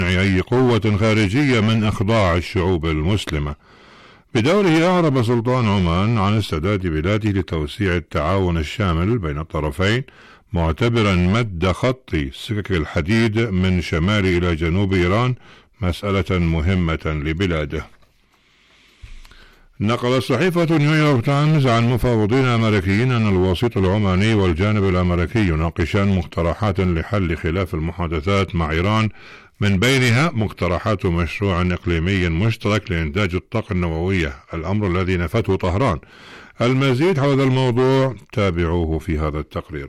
أي قوة خارجية من إخضاع الشعوب المسلمة. بدوره أعرب سلطان عمان عن استعداد بلاده لتوسيع التعاون الشامل بين الطرفين، معتبرا مد خط سكك الحديد من شمال إلى جنوب إيران مسألة مهمة لبلاده. نقلت صحيفة نيويورك تايمز عن مفاوضين أمريكيين أن الوسيط العماني والجانب الأمريكي يناقشان مقترحات لحل خلاف المحادثات مع إيران، من بينها مقترحات مشروع إقليمي مشترك لإنتاج الطاقة النووية، الأمر الذي نفته طهران. المزيد حول هذا الموضوع تابعوه في هذا التقرير.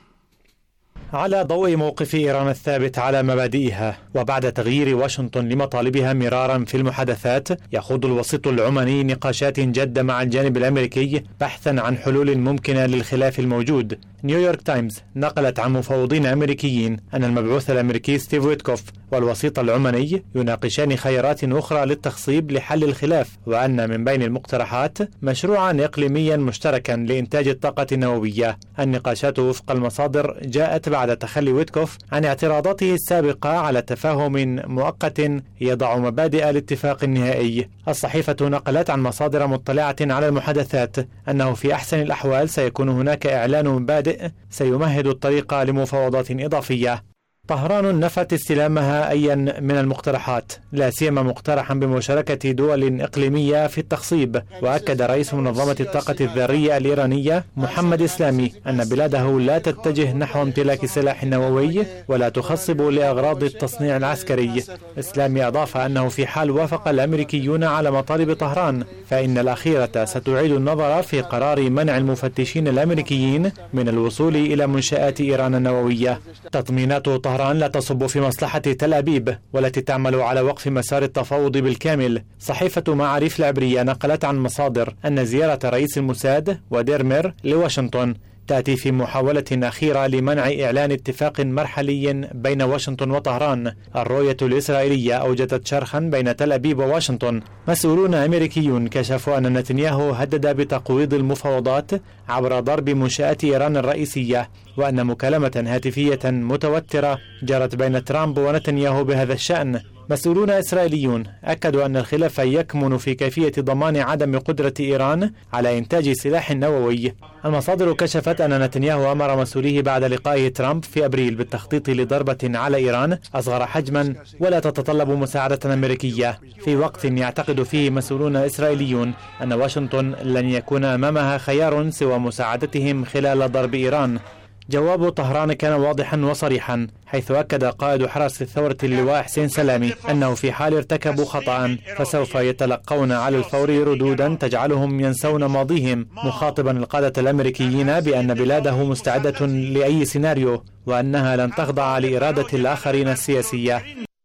على ضوء موقف إيران الثابت على مبادئها وبعد تغيير واشنطن لمطالبها مرارا في المحادثات، يخوض الوسيط العماني نقاشات جادة مع الجانب الأمريكي بحثا عن حلول ممكنة للخلاف الموجود. نيويورك تايمز نقلت عن مفوضين أمريكيين أن المبعوث الأمريكي ستيف ويتكوف والوسيط العماني يناقشان خيارات أخرى للتخصيب لحل الخلاف، وأن من بين المقترحات مشروعا إقليميا مشتركا لإنتاج الطاقة النووية. النقاشات وفق المصادر جاءت بعد تخلي ويتكوف عن اعتراضاته السابقة على تفاهم مؤقت يضع مبادئ الاتفاق النهائي. الصحيفة نقلت عن مصادر مطلعة على المحادثات أنه في أحسن الأحوال سيكون هناك إعلان مبادئ سيمهد الطريق لمفاوضات إضافية. طهران نفت استلامها أيا من المقترحات، لا سيما مقترحا بمشاركة دول إقليمية في التخصيب. وأكد رئيس منظمة الطاقة الذرية الإيرانية محمد إسلامي أن بلاده لا تتجه نحو امتلاك سلاح نووي ولا تخصب لأغراض التصنيع العسكري. إسلامي أضاف أنه في حال وافق الأمريكيون على مطالب طهران فإن الأخيرة ستعيد النظر في قرار منع المفتشين الأمريكيين من الوصول إلى منشآت إيران النووية. تطمينات طهران لا تصب في مصلحة تل أبيب والتي تعمل على وقف مسار التفاوض بالكامل. صحيفة معاريف العبرية نقلت عن مصادر أن زيارة رئيس الموساد وديرمير لواشنطن تأتي في محاولة أخيرة لمنع إعلان اتفاق مرحلي بين واشنطن وطهران. الرؤية الإسرائيلية أوجدت شرخا بين تل أبيب وواشنطن. مسؤولون أمريكيون كشفوا أن نتنياهو هدد بتقويض المفاوضات عبر ضرب منشآت إيران الرئيسية، وأن مكالمة هاتفية متوترة جرت بين ترامب ونتنياهو بهذا الشأن. مسؤولون إسرائيليون أكدوا أن الخلاف يكمن في كيفية ضمان عدم قدرة إيران على إنتاج سلاح نووي. المصادر كشفت أن نتنياهو أمر مسؤوليه بعد لقائه ترامب في أبريل بالتخطيط لضربة على إيران أصغر حجما ولا تتطلب مساعدة أمريكية، في وقت يعتقد فيه مسؤولون إسرائيليون أن واشنطن لن يكون أمامها خيار سوى مساعدتهم خلال ضرب إيران. جواب طهران كان واضحا وصريحا، حيث أكد قائد حرس الثورة اللواء حسين سلامي أنه في حال ارتكبوا خطأ فسوف يتلقون على الفور ردودا تجعلهم ينسون ماضيهم، مخاطبا القادة الأمريكيين بأن بلاده مستعدة لأي سيناريو وأنها لن تخضع لإرادة الآخرين السياسية.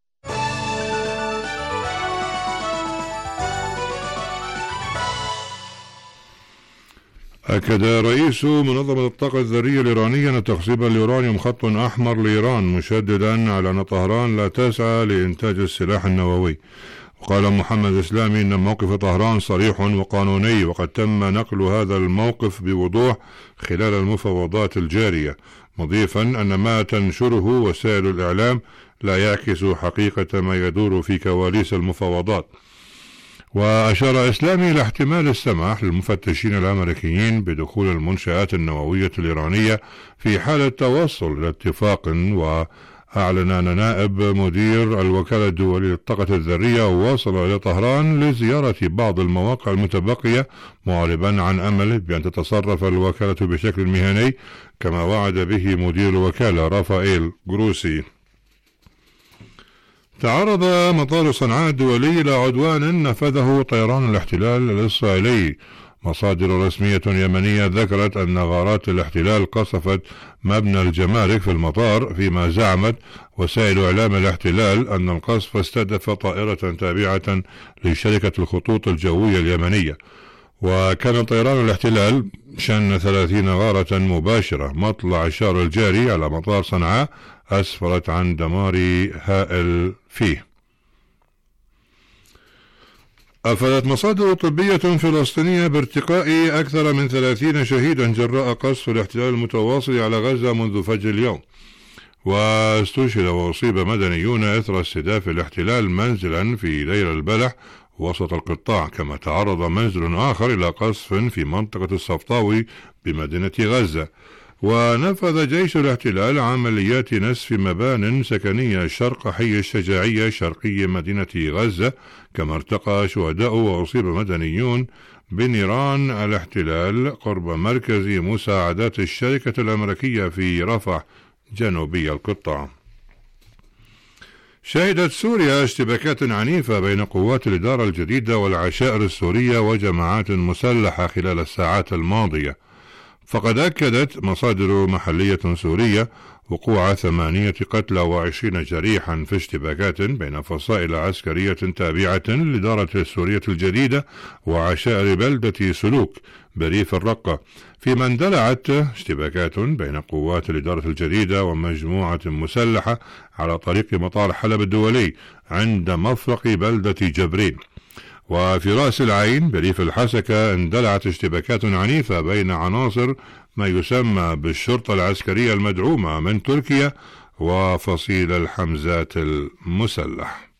أكد رئيس منظمة الطاقة الذرية الإيرانية أن تخصيب اليورانيوم خط أحمر لإيران، مشددا على أن طهران لا تسعى لإنتاج السلاح النووي. وقال محمد إسلامي أن موقف طهران صريح وقانوني، وقد تم نقل هذا الموقف بوضوح خلال المفاوضات الجارية، مضيفا أن ما تنشره وسائل الإعلام لا يعكس حقيقة ما يدور في كواليس المفاوضات. وأشار إسلامي إلى احتمال السماح للمفتشين الأمريكيين بدخول المنشآت النووية الإيرانية في حال التوصل إلى اتفاق. وأعلن أن نائب مدير الوكالة الدولية للطاقة الذرية وصل إلى طهران لزيارة بعض المواقع المتبقية، معربا عن أمله بأن تتصرف الوكالة بشكل مهني كما وعد به مدير الوكالة رافائيل جروسي. تعرض مطار صنعاء الدولي إلى عدوان نفذه طيران الاحتلال الإسرائيلي. مصادر رسمية يمنية ذكرت أن غارات الاحتلال قصفت مبنى الجمارك في المطار، فيما زعمت وسائل إعلام الاحتلال أن القصف استهدف طائرة تابعة لشركة الخطوط الجوية اليمنية. وكان طيران الاحتلال شن 30 غارة مباشرة. مطلع الشهر الجاري على مطار صنعاء أسفرت عن دمار هائل فيه. أفادت مصادر طبية فلسطينية بارتقاء أكثر من 30 شهيدا جراء قصف الاحتلال المتواصل على غزة منذ فجر اليوم. واستشهد وأصيب مدنيون إثر استهداف الاحتلال منزلا في دير البلح وسط القطاع، كما تعرض منزل آخر إلى قصف في منطقة الصفطاوي بمدينة غزة. ونفذ جيش الاحتلال عمليات نسف مبان سكنية شرق حي الشجاعية شرقي مدينة غزة، كما ارتقى شهداء وأصيب مدنيون بنيران الاحتلال قرب مركز مساعدات الشركة الأمريكية في رفح جنوبي القطاع. شهدت سوريا اشتباكات عنيفة بين قوات الإدارة الجديدة والعشائر السورية وجماعات مسلحة خلال الساعات الماضية، فقد أكدت مصادر محلية سورية وقوع 8 قتلى و20 جريحا في اشتباكات بين فصائل عسكرية تابعة للإدارة السورية الجديدة وعشائر بلدة سلوك بريف الرقة، فيما اندلعت اشتباكات بين قوات الإدارة الجديدة ومجموعة مسلحة على طريق مطار حلب الدولي عند مفرق بلدة جبرين. وفي رأس العين بريف الحسكة اندلعت اشتباكات عنيفة بين عناصر ما يسمى بالشرطة العسكرية المدعومة من تركيا وفصيل الحمزات المسلح.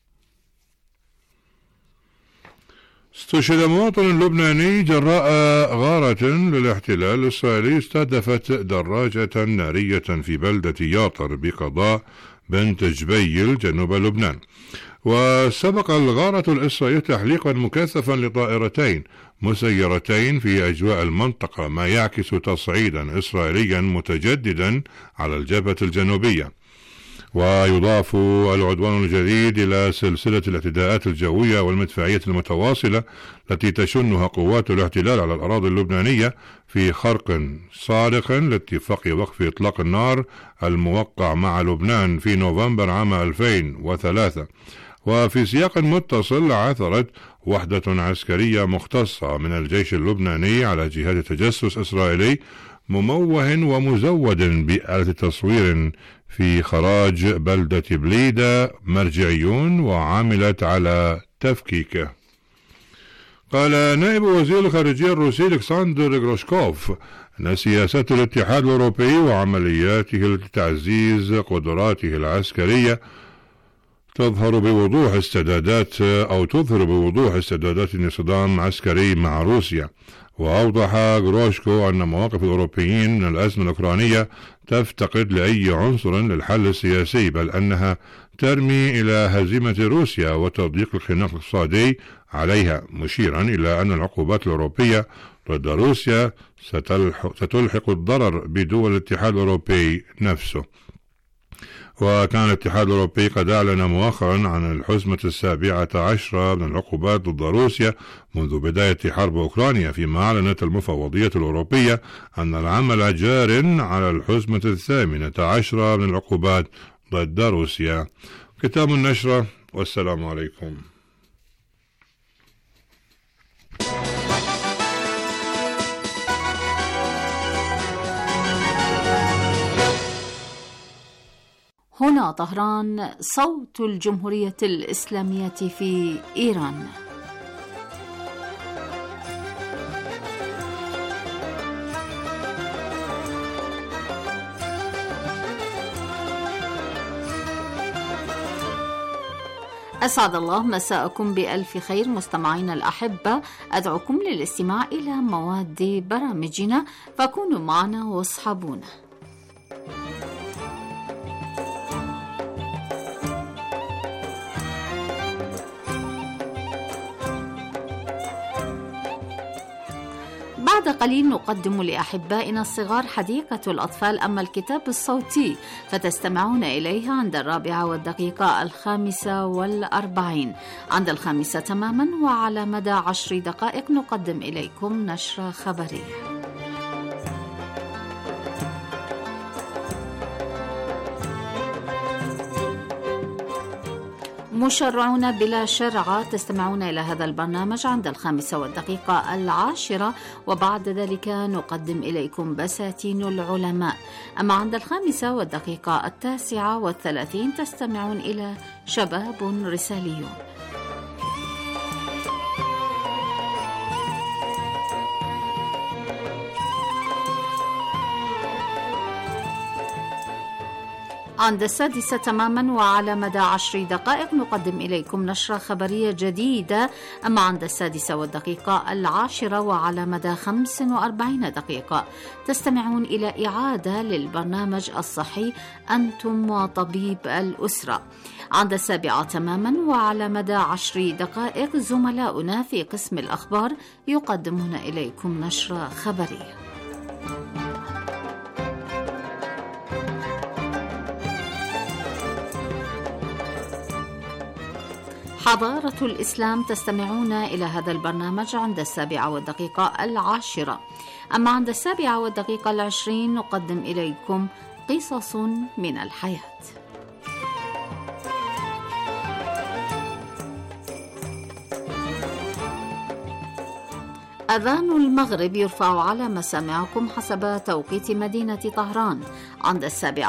استشهد مواطن لبناني جراء غارة للاحتلال الإسرائيلي استهدفت دراجة نارية في بلدة ياطر بقضاء بنت جبيل جنوب لبنان. وسبق الغارة الإسرائيلية تحليقا مكثفا لطائرتين مسيرتين في أجواء المنطقة، ما يعكس تصعيدا إسرائيليا متجددا على الجبهة الجنوبية. ويضاف العدوان الجديد إلى سلسلة الاعتداءات الجوية والمدفعية المتواصلة التي تشنها قوات الاحتلال على الأراضي اللبنانية في خرق صارخ لاتفاق وقف إطلاق النار الموقع مع لبنان في نوفمبر عام 2003. وفي سياق متصل عثرت وحدة عسكرية مختصة من الجيش اللبناني على جهاز تجسس إسرائيلي مموه ومزود بآلة تصوير في خراج بلدة بليدة مرجعيون وعملت على تفكيكه. قال نائب وزير الخارجية الروسي ألكسندر غروشكوف أن سياسات الاتحاد الأوروبي وعملياته لتعزيز قدراته العسكرية تظهر بوضوح استعدادات لصدام عسكري مع روسيا. وأوضح غروشكو أن مواقف الأوروبيين من الأزمة الأوكرانية تفتقد لأي عنصر للحل السياسي، بل أنها ترمي إلى هزيمة روسيا وتضييق الخناق الاقتصادي عليها، مشيرا إلى أن العقوبات الأوروبية ضد روسيا ستلحق الضرر بدول الاتحاد الأوروبي نفسه. وكان الاتحاد الأوروبي قد أعلن مؤخرا عن الحزمة 17 من العقوبات ضد روسيا منذ بداية حرب أوكرانيا، فيما أعلنت المفوضية الأوروبية أن العمل جار على الحزمة 18 من العقوبات ضد روسيا. ختام النشرة، والسلام عليكم. هنا طهران، صوت الجمهورية الإسلامية في إيران. أسعد الله مساءكم بألف خير مستمعينا الأحبة، أدعوكم للاستماع إلى مواد برامجنا، فكونوا معنا واصحبونا. بعد قليل نقدم لأحبائنا الصغار حديقة الأطفال، أما الكتاب الصوتي فتستمعون إليه عند 4:45 عند 5 تماما، وعلى مدى 10 دقائق نقدم إليكم نشرة خبرية. مشرعون بلا شرع تستمعون إلى هذا البرنامج عند 5:10، وبعد ذلك نقدم إليكم بساتين العلماء. أما عند 5:39 تستمعون إلى شباب رساليون. عند 6 تماما وعلى مدى 10 دقائق نقدم إليكم نشرة خبرية جديدة. أما عند 6:10 وعلى مدى 45 دقيقة تستمعون إلى إعادة للبرنامج الصحي أنتم وطبيب الأسرة. عند 7 تماما وعلى مدى 10 دقائق زملاؤنا في قسم الأخبار يقدمون إليكم نشرة خبرية. حضارة الإسلام تستمعون إلى هذا البرنامج عند 7:10. أما عند 7:20 نقدم إليكم قصص من الحياة. أذان المغرب يرفع على مسامعكم حسب توقيت مدينة طهران عند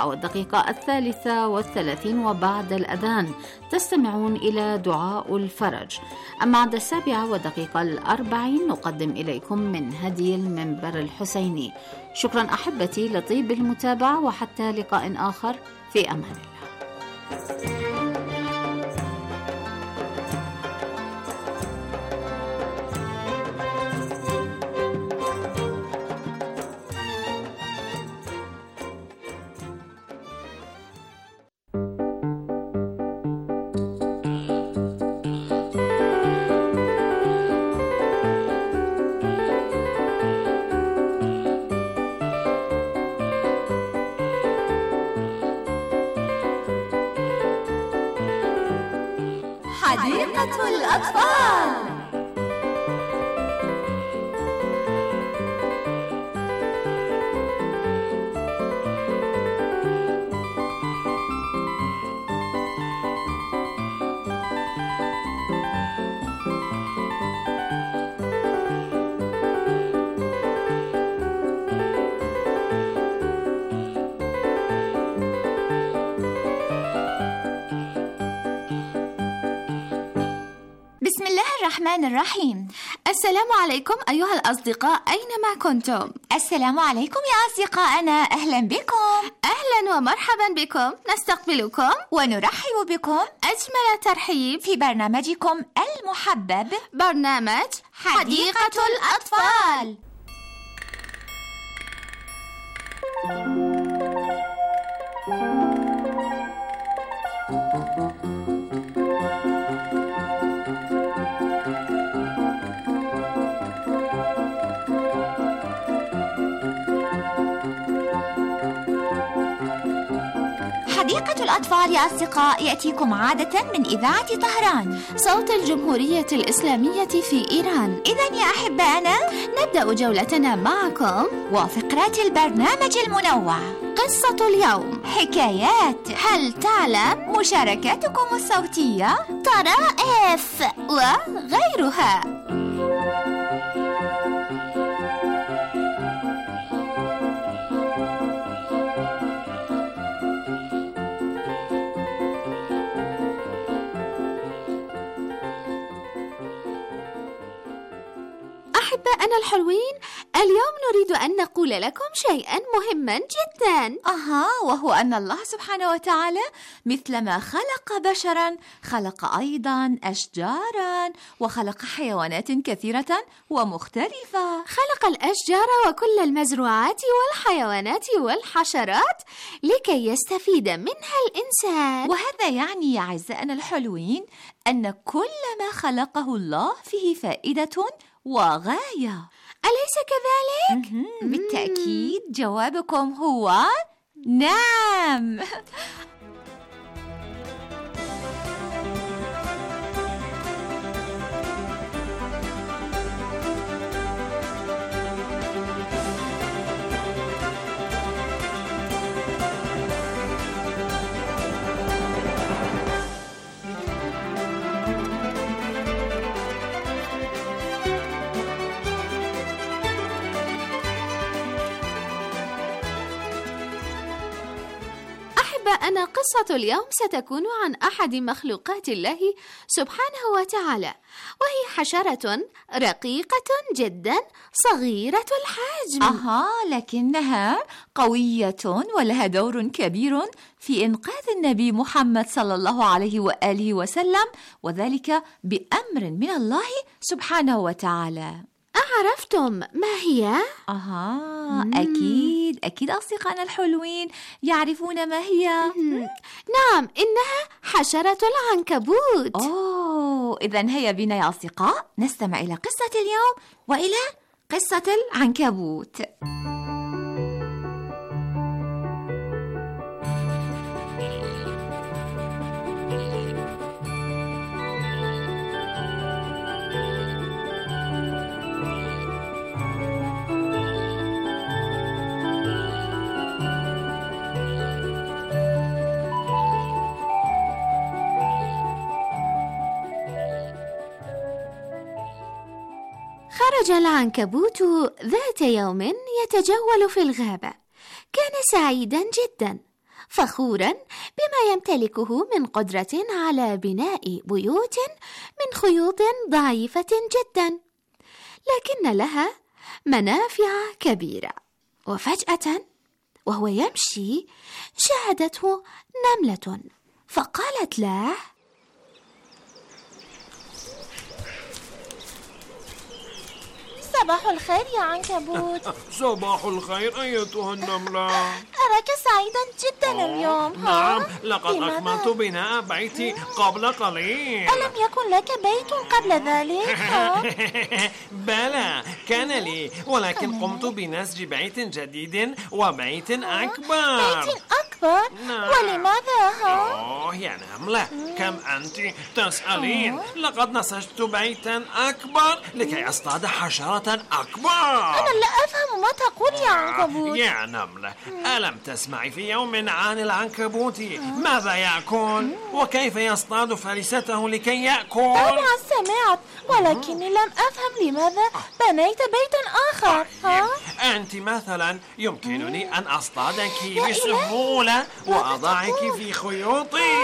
7:33 وبعد الأذان تستمعون إلى دعاء الفرج. أما عند 7:40 نقدم إليكم من هدي المنبر الحسيني. شكرا أحبتي لطيب المتابعة، وحتى لقاء آخر في أمان الله. حديقة الأطفال. بسم الله الرحمن الرحيم. السلام عليكم أيها الأصدقاء أينما كنتم. السلام عليكم يا أصدقائنا، أهلا بكم. أهلا ومرحبا بكم، نستقبلكم ونرحب بكم أجمل ترحيب في برنامجكم المحبب، برنامج حديقة الأطفال. حديقة الأطفال يا أصدقاء يأتيكم عادة من إذاعة طهران، صوت الجمهورية الإسلامية في إيران. إذن يا أحبائنا نبدأ جولتنا معكم وفقرات البرنامج المنوع، قصة اليوم، حكايات، هل تعلم، مشاركاتكم الصوتية، طرائف وغيرها. أحبائنا الحلوين، اليوم نريد أن نقول لكم شيئا مهما جدا. وهو أن الله سبحانه وتعالى مثلما خلق بشرا خلق أيضا أشجارا، وخلق حيوانات كثيرة ومختلفة. خلق الأشجار وكل المزروعات والحيوانات والحشرات لكي يستفيد منها الإنسان. وهذا يعني يا أعزائنا الحلوين أن كل ما خلقه الله فيه فائدة وغاية، أليس كذلك؟ بالتأكيد جوابكم هو نعم. أن قصة اليوم ستكون عن أحد مخلوقات الله سبحانه وتعالى، وهي حشرة رقيقة جدا صغيرة الحجم. لكنها قوية ولها دور كبير في إنقاذ النبي محمد صلى الله عليه وآله وسلم، وذلك بأمر من الله سبحانه وتعالى. أعرفتم ما هي؟ أكيد أصدقائنا الحلوين يعرفون ما هي. نعم، إنها حشرة العنكبوت. إذن هيا بنا يا أصدقاء نستمع إلى قصة اليوم وإلى قصة العنكبوت. خرج العنكبوت ذات يوم يتجول في الغابة. كان سعيدا جدا، فخورا بما يمتلكه من قدرة على بناء بيوت من خيوط ضعيفة جدا، لكن لها منافع كبيرة. وفجأة وهو يمشي شاهدته نملة، فقالت له: صباح الخير يا عنكبوت. صباح الخير أيتها النملة. أراك سعيدا جدا اليوم. نعم، لقد أكملت بناء بيتي قبل قليل. ألم يكن لك بيت قبل ذلك؟ بلى، كان لي، ولكن قمت بنسج بيت جديد وبيت أكبر. بيت أكبر؟ نعم. ولماذا؟ يا نملة، كم أنت تسألين؟ لقد نسجت بيتا أكبر لكي أصطاد حشرة أكبر. أنا لا أفهم ما تقول يا عنكبوت. يا نملة، ألم تسمعي في يوم عن العنكبوت ماذا يأكل وكيف يصطاد فريسته لكي يأكل؟ طبعا سمعت، ولكني لم أفهم لماذا بنيت بيتا آخر. أنت مثلا يمكنني أن أصطادك بسهولة وأضعك في خيوطي.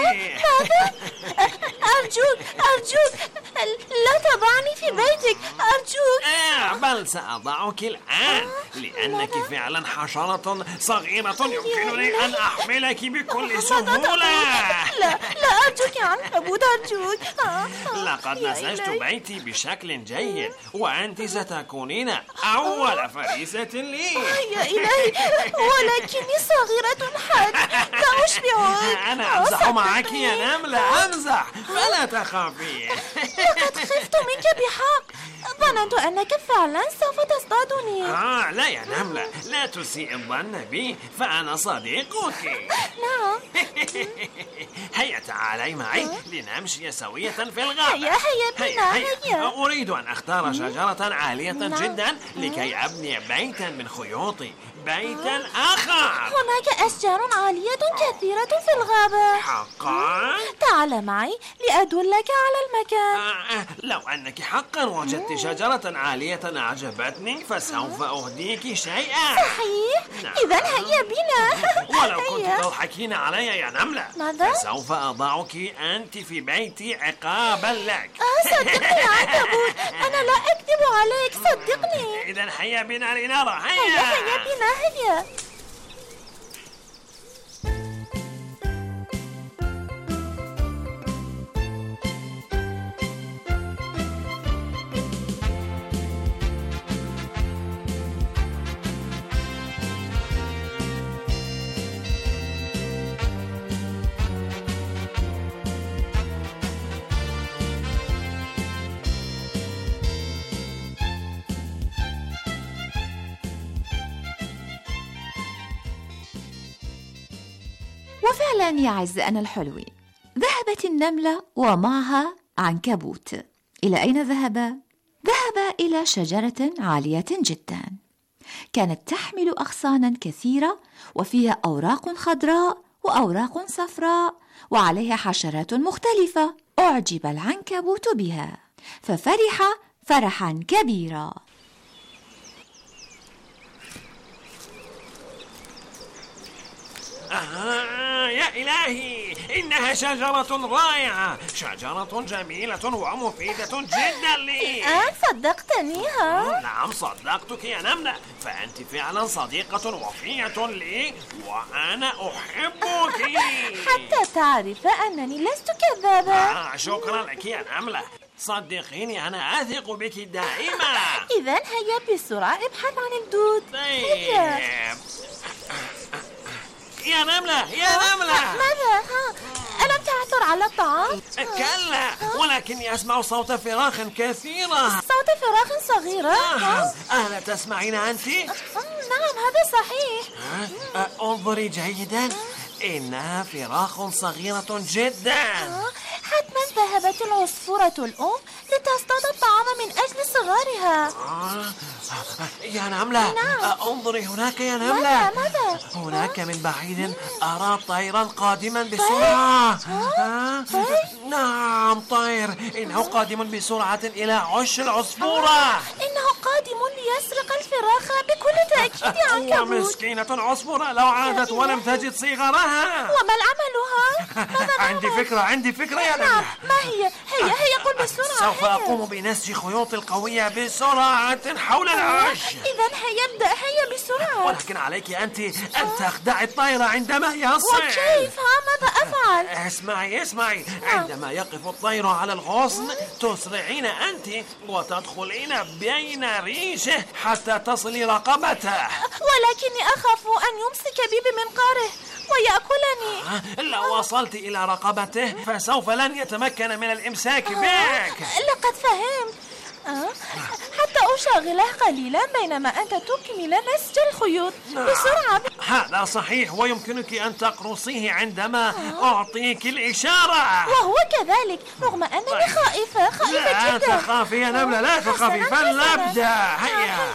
أرجوك لا تضعني في بيتك، أرجوك. بل سأضعك الآن لأنك فعلا حشرة صغيرة يمكنني أن أحملك بكل سهولة. لا أرجوك يا عنكبوت، أرجوك. لقد نسجت بيتي بشكل جيد، وأنت ستكونين أول فريسة لي. يا إلهي، ولكني صغيرة الحجم، لا أشبعك. أنا أمزح معك يا نملة، أمزح، فلا تخافي. لقد خفت منك بحق، ظننت أنك فعلا سوف تصطادني. لا يا نملة، لا تسيء الظن بي، فأنا صديقك. نعم. هيا تعالي معي لنمشي سوية في الغابة. هيا بنا. أريد أن أختار شجرة عالية جدا لكي أبني بيتا من خيوطي، بيتا آخر. هناك أشجار عالية كثيرة في الغابة. حقا؟ تعال معي لأدلك على المكان. لو أنك حقا وجدت شجرة عالية أعجبتني فسوف أهديك شيئا. صحيح؟ نعم. إذن هيا بنا. ولو كنت تضحكين علي يا نملة، ماذا؟ فسوف أضعك أنت في بيتي عقابا لك. صدقني يا عنكبوت، أنا لا أكذب عليك، صدقني. إذن هيا بنا لنرى. هيا بنا، هيا. وفعلا يا أعزائنا الحلوين، ذهبت النملة ومعها عنكبوت. إلى أين ذهب؟ ذهب إلى شجرة عالية جدا، كانت تحمل أغصانا كثيرة وفيها أوراق خضراء وأوراق صفراء وعليها حشرات مختلفة. أعجب العنكبوت بها ففرح فرحا كبيرا. يا إلهي، إنها شجرة رائعة، شجرة جميلة ومفيدة جدا لي. صدقتني ها؟ نعم صدقتك يا نملة، فأنت فعلا صديقة وفية لي وأنا أحبك. حتى تعرف أنني لست كذابة. شكرا لك يا نملة، صدقيني أنا أثق بك دائما. إذن هيا بسرعة ابحث عن الدود. طيب يا نملة، يا نملة. ماذا؟ ألم تعثر على الطعام؟ كلا، ولكني أسمع صوت فراخ كثيرة. صوت فراخ صغيرة؟ ألا تسمعين أنت؟ نعم هذا صحيح. انظري جيدا، إنها فراخ صغيرة جدا. حتما ذهبت العصفورة الأم لتصطاد الطعام من أجل صغارها. يا نملة، نعم. انظري هناك يا نملة. ماذا؟ هناك من بعيد أرى طيرا قادما بسرعة. نعم طير، إنه قادم بسرعة إلى عش العصفورة. إنه قادم ليسرق الفراخ بكل تأكيد عنكبوت. ومسكينة العصفورة لو عادت ولم تجد صغارها. وما العملها؟ عندي فكرة يا نملة. نعم، ما هي؟ هيا قل بسرعة. سوف أقوم بنسج خيوط القوية بسرعة حول العش. إذن هيا بسرعة. ولكن عليك أنت أن تخدعي الطير عندما يصل. وكيف؟ ماذا أفعل؟ اسمعي، عندما يقف الطير على الغصن تسرعين أنت وتدخلين بين ريشه حتى تصلي رقبته. ولكني أخاف أن يمسك بي بمنقاره ويأكلني. لو وصلت إلى رقبته فسوف لن يتمكن من الإمساك بك. لقد فهمت. حتى أشاغله قليلا بينما أنت تكمل نسج الخيوط. بسرعة. هذا صحيح، ويمكنك أن تقرصيه عندما أعطيك الإشارة. وهو كذلك، رغم أنني خائفة لا جدا. تخافي يا نملة، لا تخافي، فلنبدأ. هيا.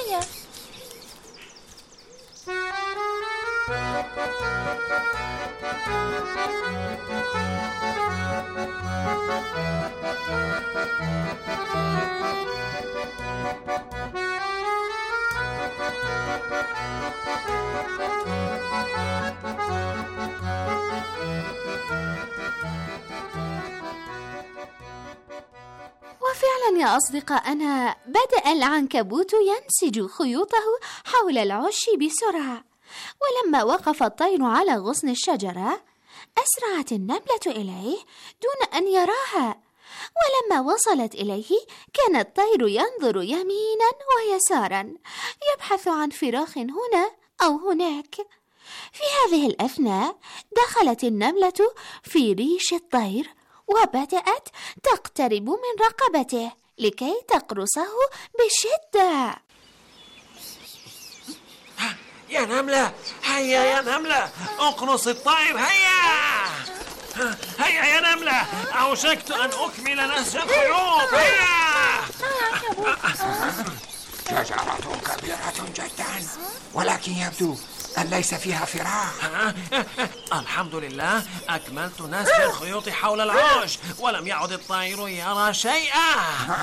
وفعلا يا أصدقائنا، بدأ العنكبوت ينسج خيوطه حول العش بسرعة، ولما وقف الطير على غصن الشجرة أسرعت النملة إليه دون أن يراها، ولما وصلت إليه كان الطير ينظر يمينا ويسارا يبحث عن فراخ هنا أو هناك. في هذه الأثناء دخلت النملة في ريش الطير وبدأت تقترب من رقبته لكي تقرصه بشدة. يا نملة، هيا يا نملة، اقرص الطير. هيا يا نملة، أوشكت أن أكمل نسج الخيوط. هيا. شجرة كبيرة جدا، ولكن يبدو أن ليس فيها فراخ. الحمد لله، أكملت نسج الخيوط حول العش ولم يعد الطير يرى شيئا.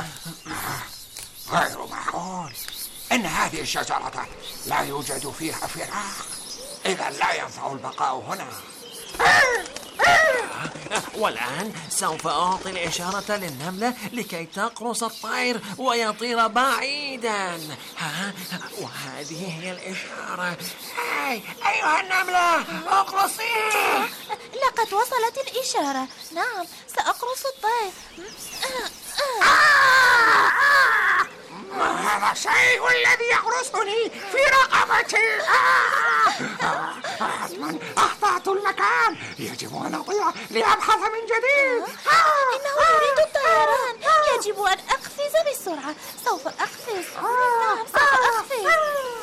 غير معقول، إن هذه الشجرة لا يوجد فيها فراخ، إذا لا ينفع البقاء هنا. والآن سوف أعطي الإشارة للنملة لكي تقرص الطير ويطير بعيدا. وهذه هي الإشارة. أيها النملة، اقرصيه. لقد وصلت الإشارة. نعم، سأقرص الطير. ما هذا الشيء الذي يقرصني في رقبتي؟ حتما أخطأت المكان، يجب أن أطير لأبحث من جديد. إنه يريد الطيران، يجب أن أقفز بسرعة. سوف أقفز. نعم، سوف أقفز.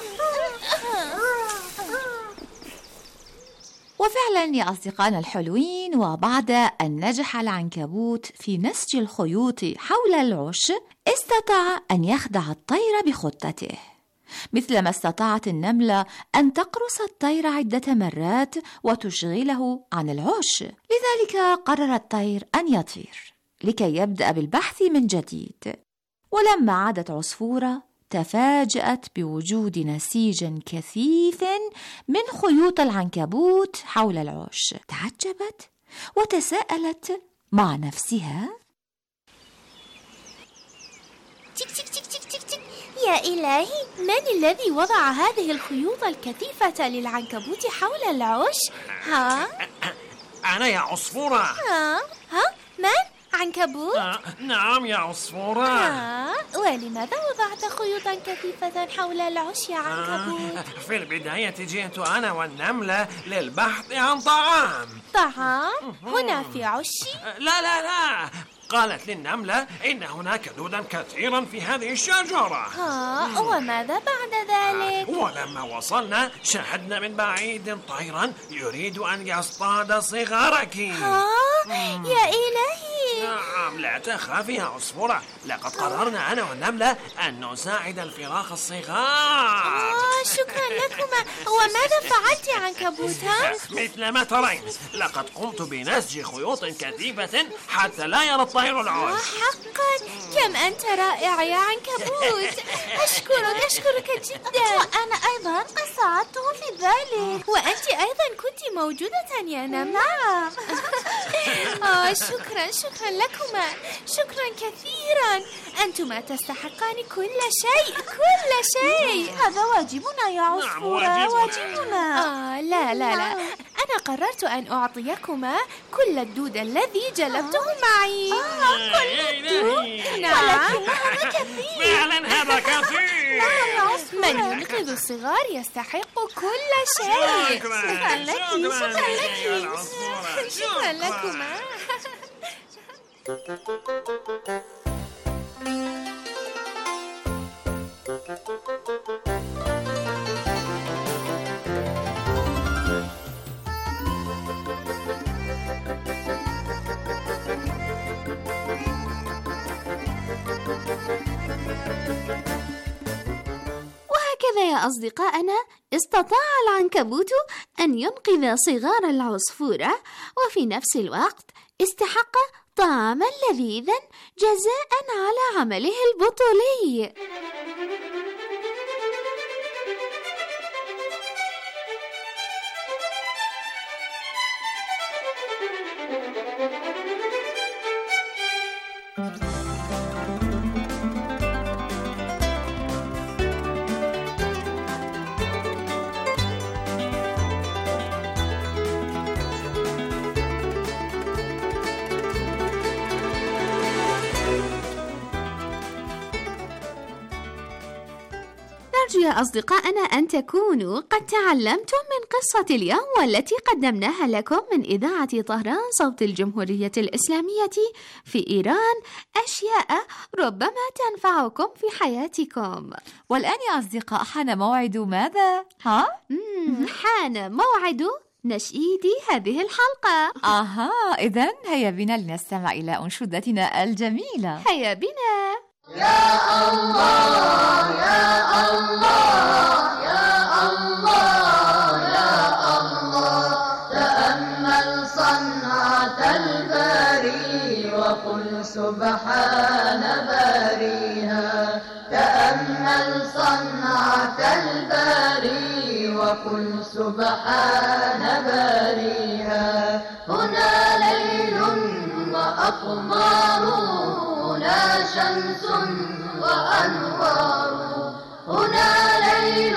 وفعلا يا أصدقائنا الحلوين، وبعد أن نجح العنكبوت في نسج الخيوط حول العش استطاع أن يخدع الطير بخطته، مثلما استطاعت النملة أن تقرص الطير عدة مرات وتشغله عن العش. لذلك قرر الطير أن يطير لكي يبدأ بالبحث من جديد. ولما عادت عصفورة تفاجأت بوجود نسيج كثيف من خيوط العنكبوت حول العش. تعجبت وتساءلت مع نفسها: تك تك تك تك تك تك. يا إلهي، من الذي وضع هذه الخيوط الكثيفة للعنكبوت حول العش؟ أنا يا عصفورة. من؟ عنكبوت؟ نعم يا عصفورة. ولماذا وضعت خيوطا كثيفة حول العش يا عنكبوت؟ في البداية جئت أنا والنملة للبحث عن طعام. طعام؟ هنا في عشي؟ لا، قالت للنملة إن هناك دودا كثيرا في هذه الشجرة. وماذا بعد ذلك؟ ولما وصلنا شاهدنا من بعيد طيرا يريد أن يصطاد صغارك. يا إلهي. نعم، لا تخافي يا عصفورة، لقد قررنا أنا والنملة أن نساعد الفراخ الصغار. شكرا لكما. وماذا فعلت يا عنكبوت؟ مثل ما ترين، لقد قمت بنسج خيوط كثيفة حتى لا يرى الطير العش. حقا كم أنت رائع يا عنكبوت. أشكرك جدا. وأنا أيضا ساعدته في ذلك. وأنت أيضا كنت موجودة يا نملة. شكرا لكما، شكرا كثيرا. أنتما تستحقان كل شيء. هذا واجبنا يا عصفورة. واجبنا. لا، أنا قررت أن أعطيكما كل الدود الذي جلبته معي. كل الدود؟ نعم. هذا كثير. فعلا هذا كثير. من ينقذ الصغار يستحق كل شيء. شكرا لكما. وهكذا يا أصدقائنا استطاع العنكبوت أن ينقذ صغار العصفورة، وفي نفس الوقت استحق طعاما لذيذا جزاء على عمله البطولي. نرجو يا أصدقائنا أن تكونوا قد تعلمتم من قصة اليوم والتي قدمناها لكم من إذاعة طهران صوت الجمهورية الإسلامية في إيران أشياء ربما تنفعكم في حياتكم. والآن يا أصدقاء حان موعد ماذا؟ حان موعد نشيد هذه الحلقة. إذن هيا بنا لنستمع إلى أنشودتنا الجميلة. هيا بنا. يا الله يا الله يا الله يا الله، تأمل صنعة الباري وقل سبحان باريها. تأمل صنعة الباري وقل سبحان باريها. هنا ليل وأقمار، هنا شمس وأنوار. هنا ليل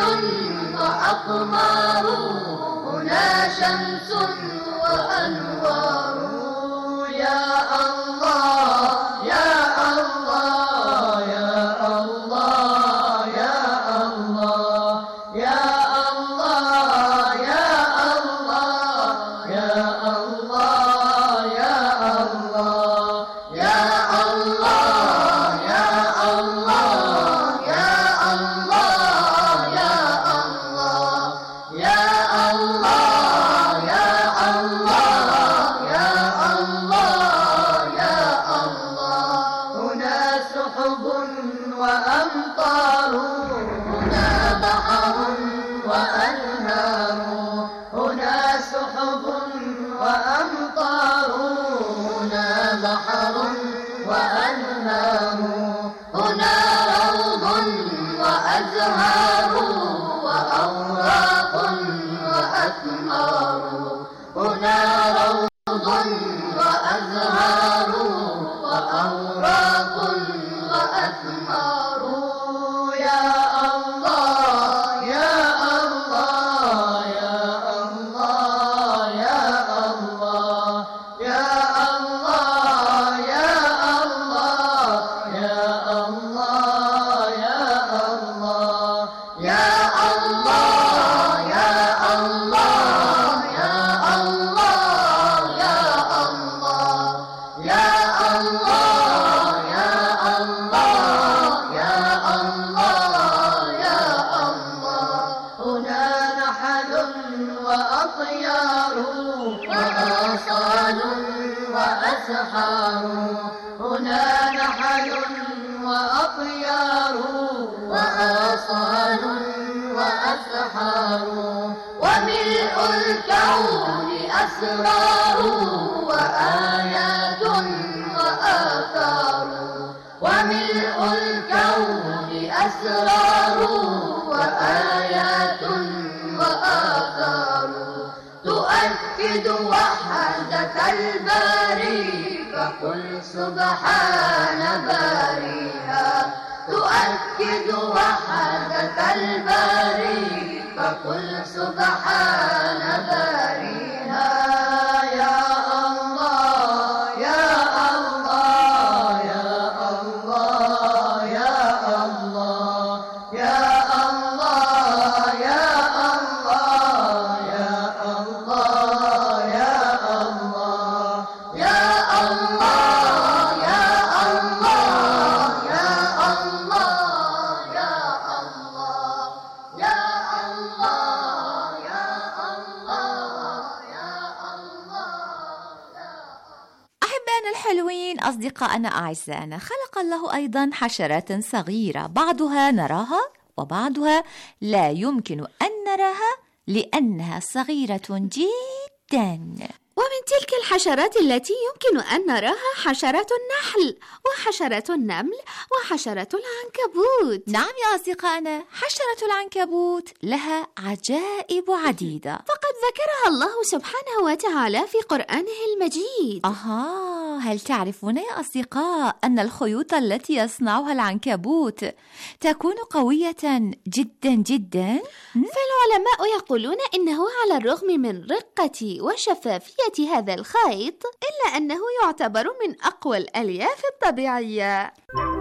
وأقمار، هنا شمس وأنوار. يا الله يا الله يا الله يا الله يا الله يا الله يا الله يا الله يا الله يا الله يا الله يا الله يا الله يا الله وأطيار وآصال وأسحار وملء الكون أسرار وآيات وآثار وملء الكون أسرار وآيات وآثار تؤكد وحدة الباري فقل سبحان باريها تؤكد وحدة الباري فقل سبحان باريها يا الله يا الله يا الله يا الله يا الله يا الله يا الله يا الله يا الله يا الله يا الله يا الله يا الله يا الله يا الله. أحبائنا الحلوين، أصدقائنا أعزائنا، خلق الله أيضا حشرات صغيرة بعضها نراها وبعضها لا يمكن أن نراها لأنها صغيرة جدا. ومن تلك الحشرات التي يمكن أن نراها حشرة النحل وحشرة النمل وحشرة العنكبوت. نعم يا أصدقائنا، حشرة العنكبوت لها عجائب عديدة فقد ذكرها الله سبحانه وتعالى في قرآنه المجيد. هل تعرفون يا أصدقاء أن الخيوط التي يصنعها العنكبوت تكون قوية جدا جدا؟ فالعلماء يقولون إنه على الرغم من رقة وشفافية هذا الخيط إلا أنه يعتبر من أقوى الألياف الطبيعية.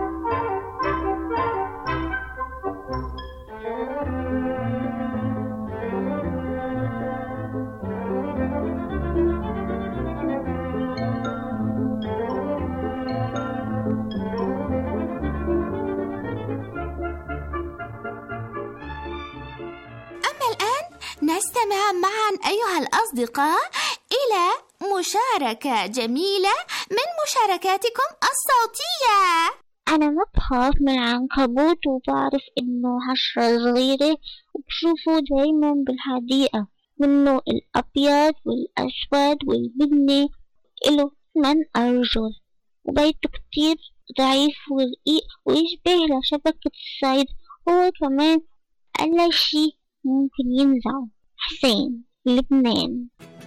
نستمع معا أيها الأصدقاء إلى مشاركة جميلة من مشاركاتكم الصوتية. أنا ما بخاف من العنكبوت وبعرف إنه حشرة صغيرة وبشوفه دايما بالحديقة، منه الأبيض والأسود والبني، إله 8 أرجل وبيته كتير ضعيف ورقيق ويشبه لشبكة الصيد. هو كمان أقل شي ممكن ينزعه. حسين، لبنان.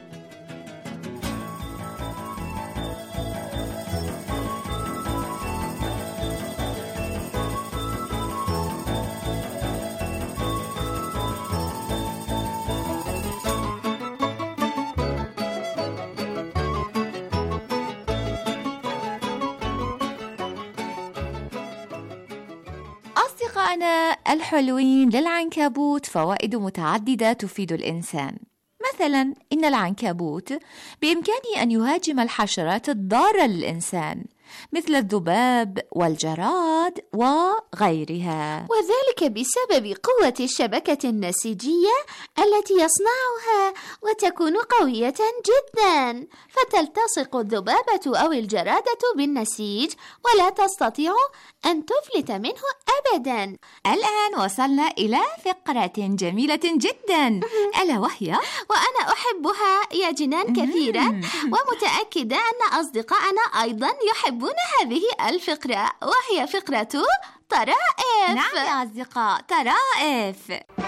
أصدقائنا الحلوين، للعنكبوت فوائد متعددة تفيد الإنسان. مثلا إن العنكبوت بإمكانه أن يهاجم الحشرات الضارة للإنسان مثل الذباب والجراد وغيرها، وذلك بسبب قوة الشبكة النسيجية التي يصنعها وتكون قوية جدا، فتلتصق الذبابة أو الجرادة بالنسيج ولا تستطيع أن تفلت منه أبدا. الآن وصلنا إلى فقرة جميلة جدا ألا وهي وأنا أحبها يا جنان كثيرا، ومتأكدة أن أصدقائنا أيضا يحبون هذه الفقرة، وهي فقرة طرائف. نعم يا أصدقاء، طرائف.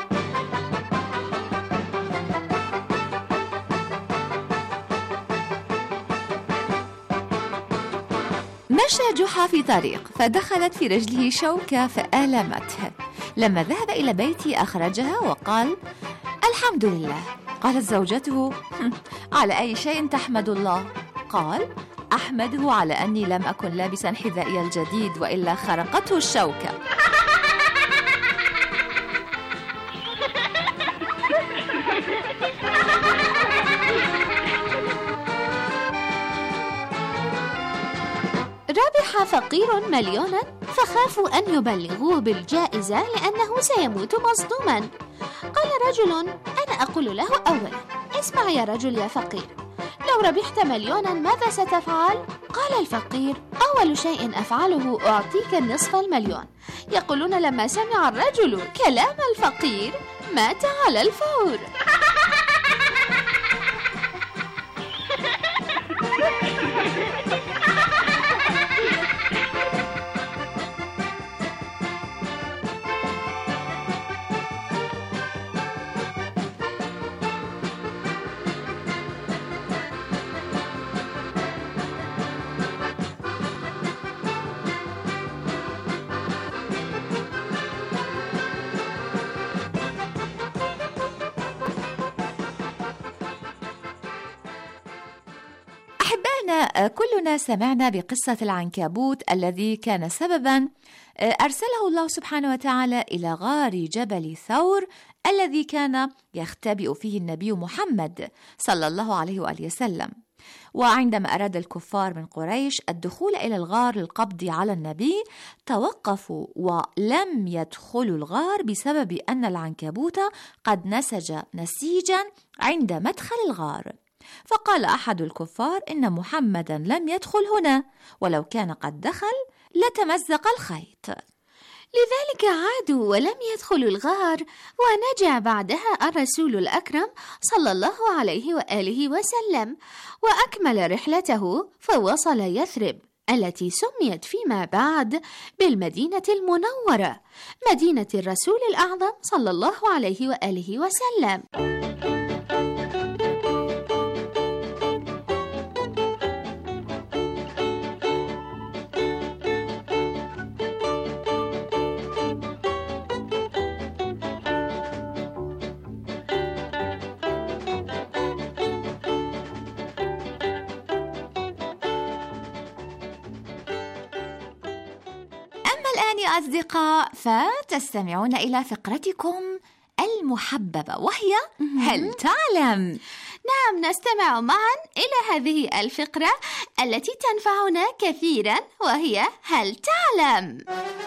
مشى جحا في طريق فدخلت في رجله شوكة فآلمته. لما ذهب إلى بيته أخرجها وقال: الحمد لله. قالت زوجته: على أي شيء تحمد الله؟ قال: أحمده على أني لم أكن لابسا حذائي الجديد وإلا خرقته الشوكة. ربح فقير مليونا فخافوا أن يبلغوه بالجائزة لأنه سيموت مصدوما. قال رجل: أنا أقول له أولا: اسمع يا رجل يا فقير، لو لو ربحت مليونا ماذا ستفعل؟ قال الفقير: أول شيء أفعله أعطيك نصف المليون. يقولون لما سمع الرجل كلام الفقير مات على الفور. كلنا سمعنا بقصة العنكبوت الذي كان سبباً أرسله الله سبحانه وتعالى إلى غار جبل ثور الذي كان يختبئ فيه النبي محمد صلى الله عليه وآله وسلم. وعندما أراد الكفار من قريش الدخول إلى الغار للقبض على النبي توقفوا ولم يدخلوا الغار بسبب أن العنكبوت قد نسج نسيجاً عند مدخل الغار. فقال أحد الكفار إن محمداً لم يدخل هنا، ولو كان قد دخل لتمزق الخيط. لذلك عادوا ولم يدخلوا الغار، ونجا بعدها الرسول الأكرم صلى الله عليه وآله وسلم وأكمل رحلته فوصل يثرب التي سميت فيما بعد بالمدينة المنورة، مدينة الرسول الأعظم صلى الله عليه وآله وسلم. أصدقاء، فتستمعون إلى فقرتكم المحببة وهي هل تعلم؟ نعم، نستمع معا إلى هذه الفقرة التي تنفعنا كثيرا وهي هل تعلم؟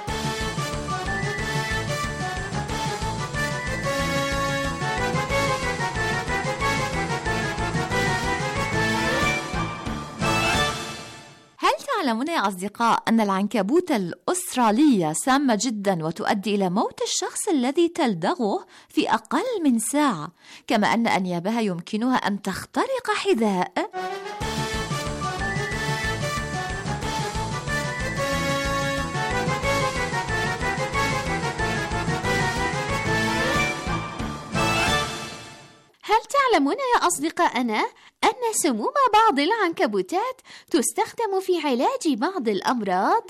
هل تعلمون يا أصدقاء أن العنكبوت الأسترالية سامة جدا وتؤدي إلى موت الشخص الذي تلدغه في أقل من ساعة، كما أن أنيابها يمكنها أن تخترق حذاء؟ هل تعلمون يا أصدقائنا أن سموم بعض العنكبوتات تستخدم في علاج بعض الأمراض؟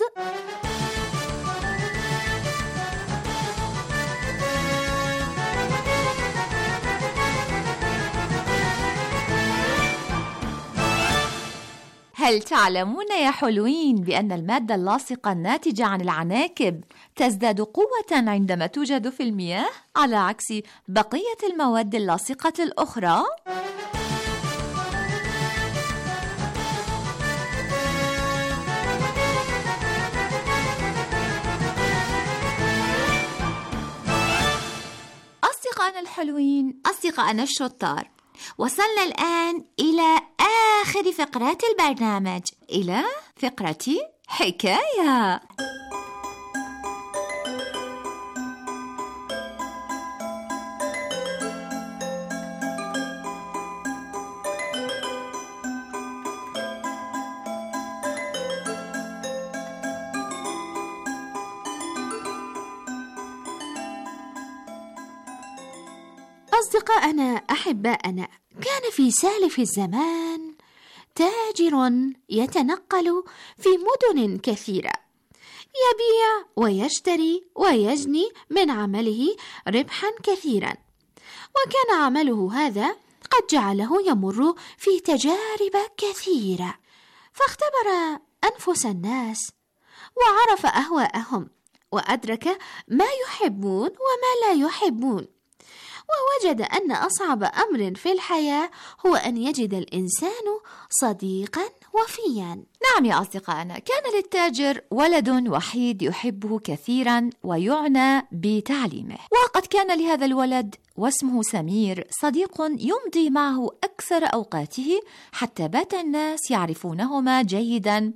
هل تعلمون يا حلوين بأن المادة اللاصقة الناتجة عن العناكب تزداد قوة عندما توجد في المياه على عكس بقية المواد اللاصقة الأخرى؟ أصدقائنا الحلوين، أصدقائنا الشطار، وصلنا الآن إلى آخر فقرات البرنامج، إلى فقرة حكاية. أصدقائنا أحبائنا، كان في سالف الزمان تاجر يتنقل في مدن كثيرة، يبيع ويشتري ويجني من عمله ربحا كثيرا، وكان عمله هذا قد جعله يمر في تجارب كثيرة، فاختبر أنفس الناس وعرف أهواءهم وأدرك ما يحبون وما لا يحبون، ووجد أن أصعب أمر في الحياة هو أن يجد الإنسان صديقا وفيا. نعم يا أصدقائنا، كان للتاجر ولد وحيد يحبه كثيرا ويعنى بتعليمه، وقد كان لهذا الولد واسمه سمير صديق يمضي معه أكثر أوقاته، حتى بات الناس يعرفونهما جيدا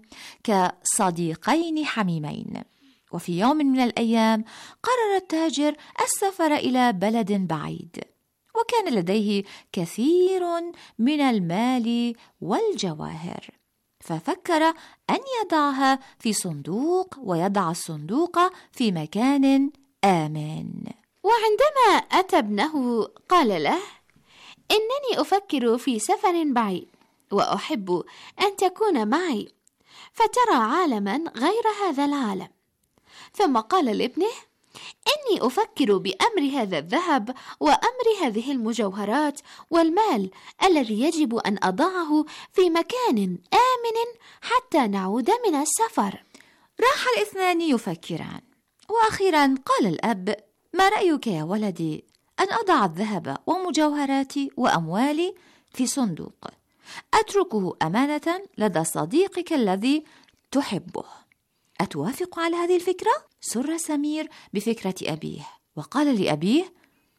كصديقين حميمين. وفي يوم من الأيام قرر التاجر السفر إلى بلد بعيد، وكان لديه كثير من المال والجواهر، ففكر أن يضعها في صندوق ويضع الصندوق في مكان آمن. وعندما أتى ابنه قال له: إنني أفكر في سفر بعيد وأحب أن تكون معي فترى عالما غير هذا العالم. ثم قال لابنه: إني أفكر بأمر هذا الذهب وأمر هذه المجوهرات والمال الذي يجب أن أضعه في مكان آمن حتى نعود من السفر. راح الاثنان يفكران، وأخيرا قال الأب: ما رأيك يا ولدي أن أضع الذهب ومجوهراتي وأموالي في صندوق أتركه أمانة لدى صديقك الذي تحبه؟ أتوافق على هذه الفكرة؟ سر سمير بفكرة أبيه وقال لأبيه: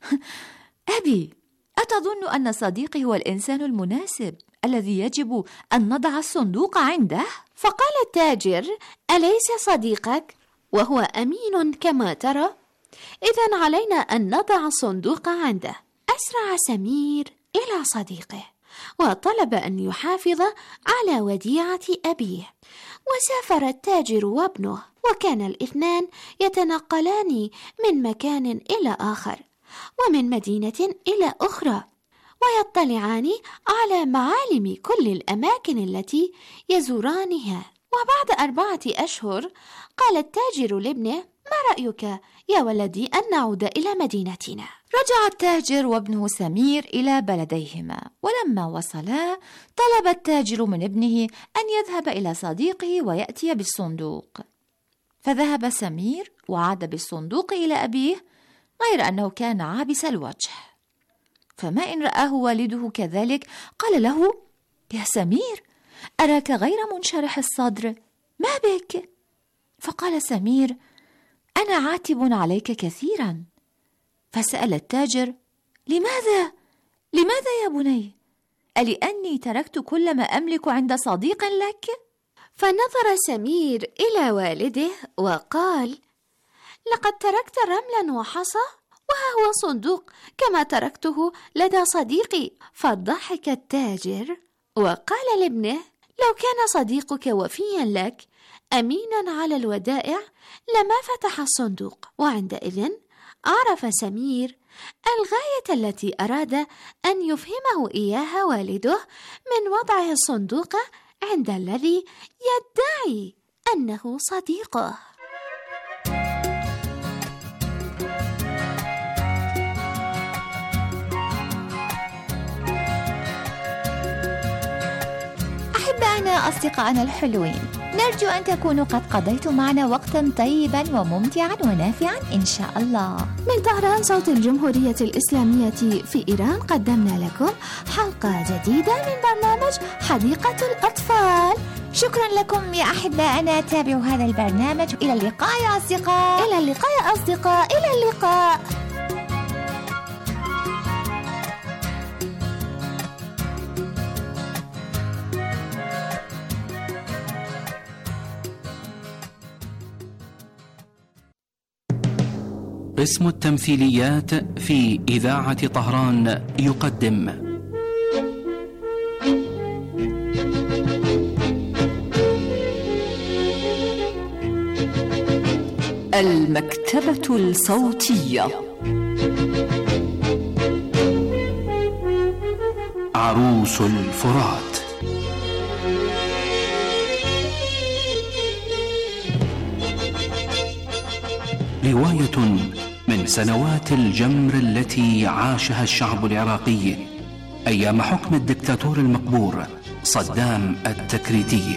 أبي، أتظن أن صديقي هو الإنسان المناسب الذي يجب أن نضع الصندوق عنده؟ فقال التاجر: أليس صديقك وهو أمين كما ترى؟ إذن علينا أن نضع الصندوق عنده. أسرع سمير إلى صديقه وطلب أن يحافظ على وديعة أبيه، وسافر التاجر وابنه، وكان الاثنان يتنقلان من مكان إلى آخر ومن مدينة إلى أخرى، ويطلعان على معالم كل الأماكن التي يزورانها. وبعد 4 أشهر قال التاجر لابنه: ما رأيك يا ولدي أن نعود إلى مدينتنا؟ رجع التاجر وابنه سمير إلى بلديهما، ولما وصلا طلب التاجر من ابنه أن يذهب إلى صديقه ويأتي بالصندوق. فذهب سمير وعاد بالصندوق إلى أبيه، غير أنه كان عابس الوجه. فما إن رآه والده كذلك قال له: يا سمير، أراك غير منشرح الصدر، ما بك؟ فقال سمير: أنا عاتب عليك كثيرا. فسأل التاجر: لماذا يا بني؟ ألأني تركت كل ما أملك عند صديق لك؟ فنظر سمير إلى والده وقال: لقد تركت رملا وحصى، وها هو صندوق كما تركته لدى صديقي. فضحك التاجر وقال لابنه: لو كان صديقك وفيا لك أمينا على الودائع لما فتح الصندوق. وعندئذ عرف سمير الغاية التي أراد أن يفهمه إياها والده من وضعه الصندوق عند الذي يدعي أنه صديقه. أحبائنا أصدقائنا الحلوين، نرجو أن تكونوا قد قضيتم معنا وقتا طيبا وممتعا ونافعا إن شاء الله. من طهران صوت الجمهورية الإسلامية في إيران قدمنا لكم حلقة جديدة من برنامج حديقة الأطفال. شكرا لكم يا أحبائنا، تابعوا هذا البرنامج. إلى اللقاء يا أصدقاء. إلى اللقاء يا أصدقاء. إلى اللقاء. قسم التمثيليات في إذاعة طهران يقدم المكتبة الصوتية. عروس الفرات. رواية من سنوات الجمر التي عاشها الشعب العراقي أيام حكم الدكتاتور المقبور صدام التكريتي.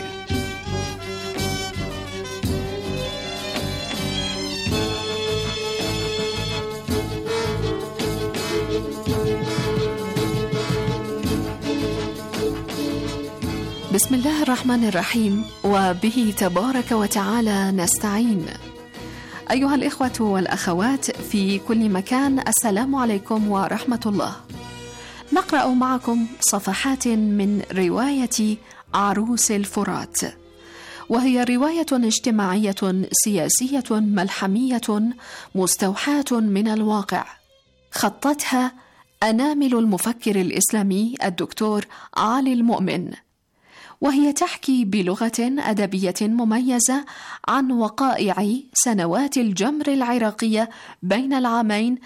بسم الله الرحمن الرحيم، وبه تبارك وتعالى نستعين. أيها الإخوة والأخوات في كل مكان، السلام عليكم ورحمة الله. نقرأ معكم صفحات من رواية عروس الفرات، وهي رواية اجتماعية سياسية ملحمية مستوحاة من الواقع، خطتها أنامل المفكر الإسلامي الدكتور علي المؤمن، وهي تحكي بلغة أدبية مميزة عن وقائع سنوات الجمر العراقية بين العامين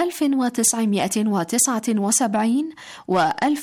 1979 و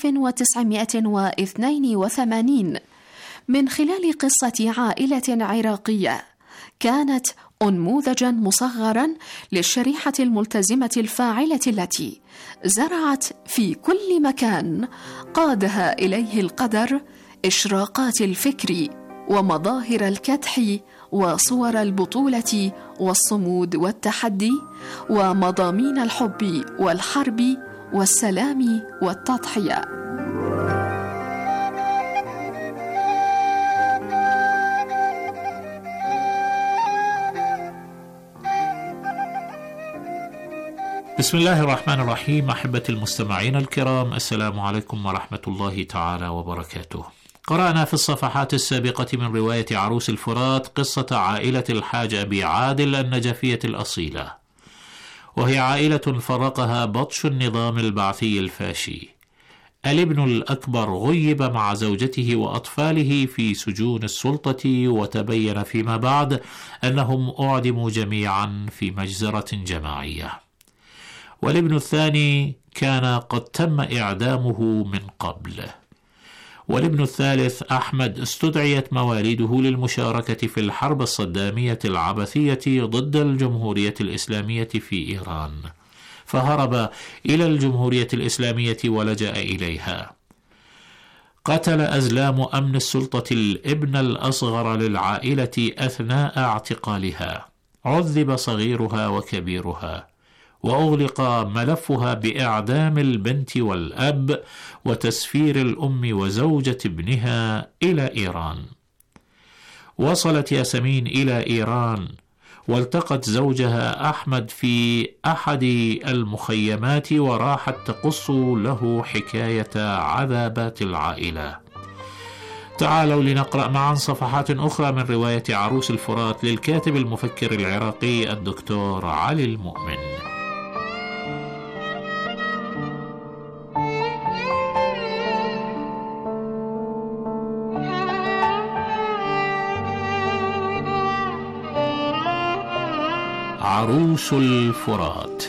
1982 من خلال قصة عائلة عراقية كانت أنموذجا مصغرا للشريحة الملتزمة الفاعلة التي زرعت في كل مكان قادها إليه القدر إشراقات الفكر ومظاهر الكدح وصور البطولة والصمود والتحدي ومضامين الحب والحرب والسلام والتضحية. بسم الله الرحمن الرحيم. أحبتي المستمعين الكرام، السلام عليكم ورحمة الله تعالى وبركاته. قرأنا في الصفحات السابقة من رواية عروس الفرات قصة عائلة الحاج أبي عادل النجفية الأصيلة، وهي عائلة فرقها بطش النظام البعثي الفاشي. الابن الأكبر غيب مع زوجته وأطفاله في سجون السلطة، وتبين فيما بعد أنهم أعدموا جميعا في مجزرة جماعية. والابن الثاني كان قد تم إعدامه من قبل. والابن الثالث أحمد استدعيت مواليده للمشاركة في الحرب الصدامية العبثية ضد الجمهورية الإسلامية في إيران، فهرب إلى الجمهورية الإسلامية ولجأ إليها. قتل أزلام أمن السلطة الابن الأصغر للعائلة أثناء اعتقالها. عذب صغيرها وكبيرها، وأغلق ملفها بإعدام البنت والأب وتسفير الأم وزوجة ابنها إلى إيران. وصلت ياسمين إلى إيران، والتقت زوجها أحمد في أحد المخيمات، وراحت تقص له حكاية عذابات العائلة. تعالوا لنقرأ معا صفحات أخرى من رواية عروس الفرات للكاتب المفكر العراقي الدكتور علي المؤمن. عروس الفرات.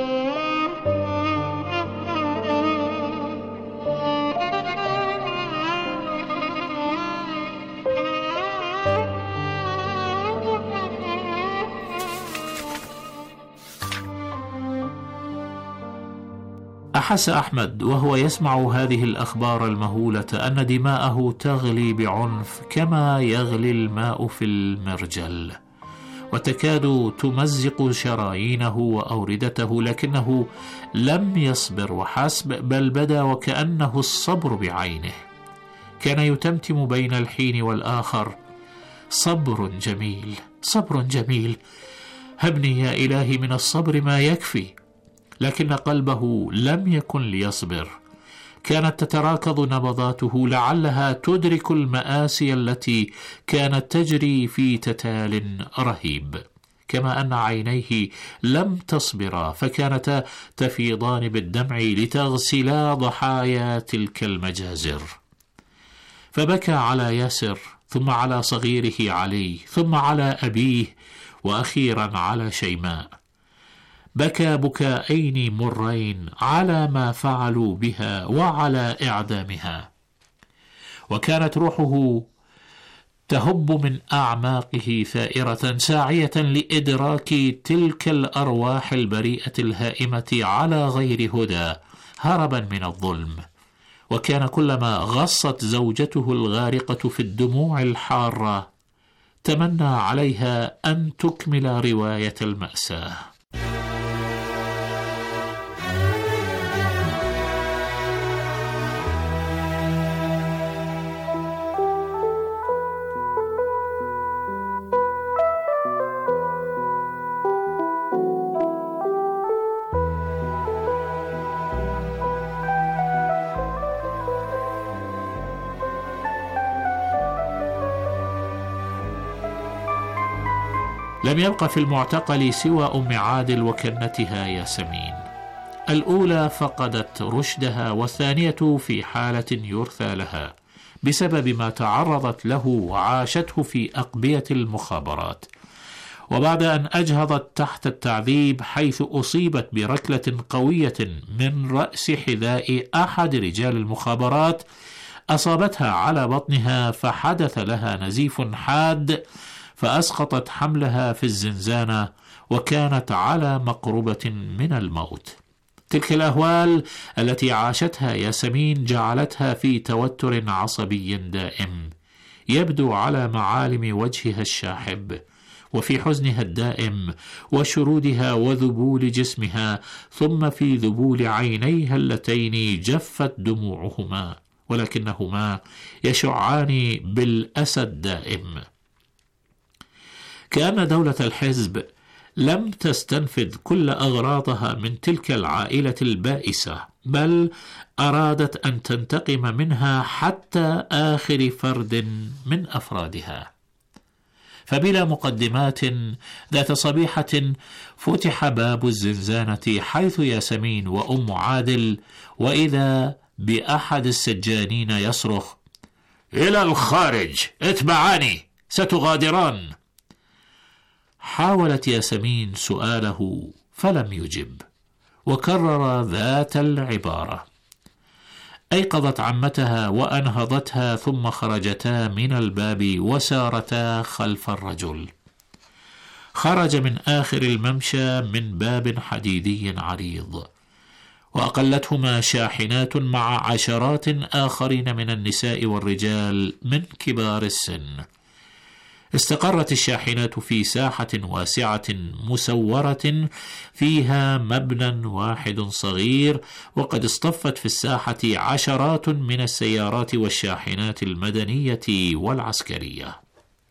أحس أحمد وهو يسمع هذه الأخبار المهولة أن دماءه تغلي بعنف كما يغلي الماء في المرجل، وتكاد تمزق شرايينه وأوردته، لكنه لم يصبر وحسب، بل بدا وكأنه الصبر بعينه. كان يتمتم بين الحين والآخر: صبر جميل، صبر جميل، هبني يا إلهي من الصبر ما يكفي. لكن قلبه لم يكن ليصبر، كانت تتراكض نبضاته لعلها تدرك المآسي التي كانت تجري في تتال رهيب، كما أن عينيه لم تصبرا، فكانتا تفيضان بالدمع لتغسلا ضحايا تلك المجازر. فبكى على ياسر، ثم على صغيره علي، ثم على أبيه، وأخيرا على شيماء. بكى بكائين مرين على ما فعلوا بها وعلى إعدامها، وكانت روحه تهب من أعماقه ثائرة ساعية لإدراك تلك الأرواح البريئة الهائمة على غير هدى، هربا من الظلم. وكان كلما غصت زوجته الغارقة في الدموع الحارة تمنى عليها أن تكمل رواية المأساة. لم يبق في المعتقل سوى أم عادل وكنتها ياسمين. الأولى فقدت رشدها، والثانية في حالة يرثى لها بسبب ما تعرضت له وعاشته في أقبية المخابرات. وبعد أن أجهضت تحت التعذيب حيث أصيبت بركلة قوية من رأس حذاء أحد رجال المخابرات أصابتها على بطنها، فحدث لها نزيف حاد فأسقطت حملها في الزنزانة، وكانت على مقربة من الموت. تلك الأهوال التي عاشتها ياسمين جعلتها في توتر عصبي دائم يبدو على معالم وجهها الشاحب، وفي حزنها الدائم وشرودها وذبول جسمها، ثم في ذبول عينيها اللتين جفت دموعهما، ولكنهما يشعان بالأسى الدائم. كأن دولة الحزب لم تستنفذ كل أغراضها من تلك العائلة البائسة، بل أرادت أن تنتقم منها حتى آخر فرد من أفرادها. فبلا مقدمات ذات صبيحة فتح باب الزنزانة حيث ياسمين وأم عادل، وإذا بأحد السجانين يصرخ: إلى الخارج، اتبعاني، ستغادران. حاولت ياسمين سؤاله فلم يجب، وكرر ذات العبارة. أيقظت عمتها وأنهضتها، ثم خرجتا من الباب وسارتا خلف الرجل. خرج من آخر الممشى من باب حديدي عريض، وأقلتهما شاحنات مع عشرات آخرين من النساء والرجال من كبار السن. استقرت الشاحنات في ساحة واسعة مسورة فيها مبنى واحد صغير، وقد اصطفت في الساحة عشرات من السيارات والشاحنات المدنية والعسكرية.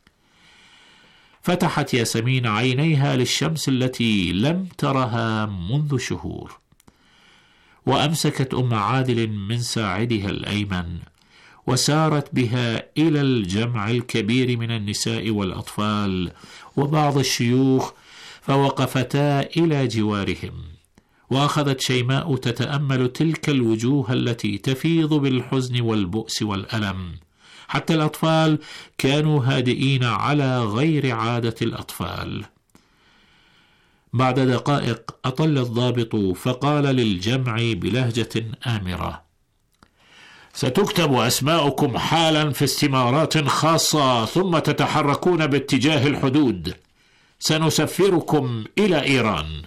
فتحت ياسمين عينيها للشمس التي لم ترها منذ شهور، وأمسكت أم عادل من ساعدها الأيمن، وسارت بها إلى الجمع الكبير من النساء والأطفال وبعض الشيوخ، فوقفتا إلى جوارهم. وأخذت شيماء تتأمل تلك الوجوه التي تفيض بالحزن والبؤس والألم. حتى الأطفال كانوا هادئين على غير عادة الأطفال. بعد دقائق أطل الضابط فقال للجمع بلهجة آمرة: ستكتب أسماؤكم حالا في استمارات خاصة، ثم تتحركون باتجاه الحدود. سنسفركم إلى إيران.